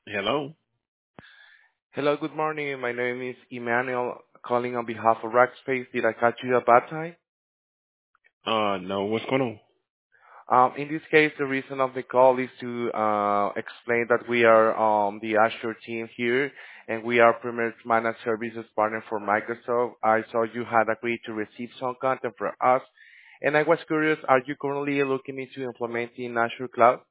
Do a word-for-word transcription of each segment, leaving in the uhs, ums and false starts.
Hello. Hello, good morning. My name is Emmanuel, calling on behalf of Rackspace. Did I catch you at a bad time? Uh, no, what's going on? Um, in this case, the reason of the call is to uh, explain that we are um, the Azure team here, and we are Premier Managed Services partner for Microsoft. I saw you had agreed to receive some content from us, and I was curious, are you currently looking into implementing Azure Cloud?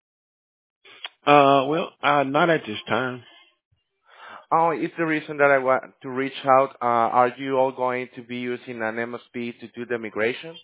Uh, well, uh, not at this time. Oh, it's the reason that I want to reach out. Uh, are you all going to be using an M S P to do the migration?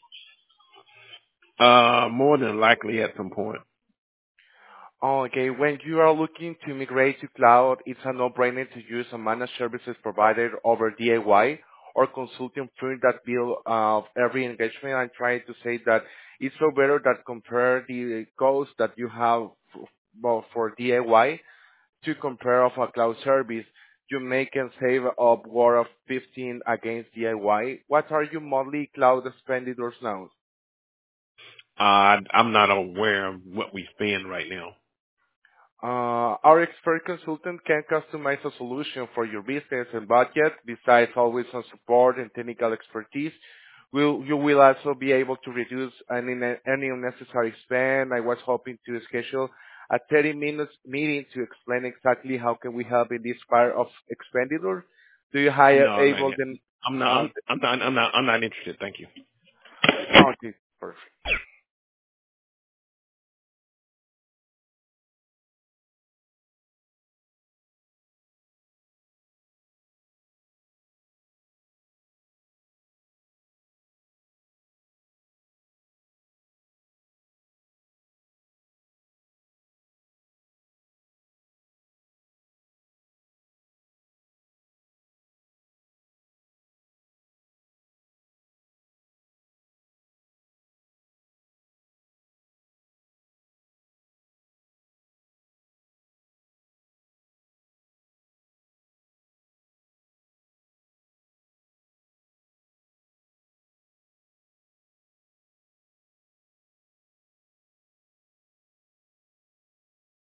Uh, more than likely at some point. Okay. When you are looking to migrate to cloud, it's a no-brainer to use a managed services provider over D I Y or consulting firm that build uh, every engagement. I'm trying to say that it's so better that compare the cost that you have f- well, for D I Y to compare of a cloud service. You may can save upward of fifteen against D I Y. What are your monthly cloud expenditures now? Uh, I'm not aware of what we spend right now. Uh, our expert consultant can customize a solution for your business and budget. Besides always on support and technical expertise, will you will also be able to reduce any any unnecessary spend. I was hoping to schedule a thirty minutes meeting to explain exactly how can we help in this part of expenditure. Do you hire No, not able yet. then? I'm not. Uh, I'm, I'm not. I'm not. I'm not interested. Thank you. okay, perfect.